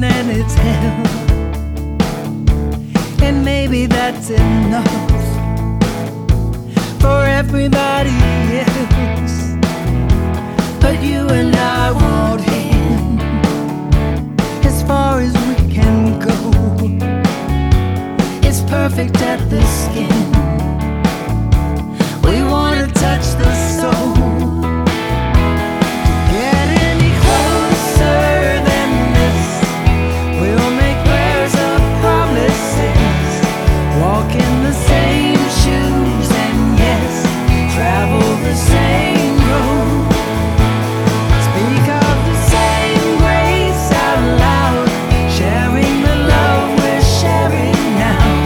and it's hell, and maybe that's enough for everybody else. But you and I want him as far as we can go. It's perfect at the skin. We want to touch the soul.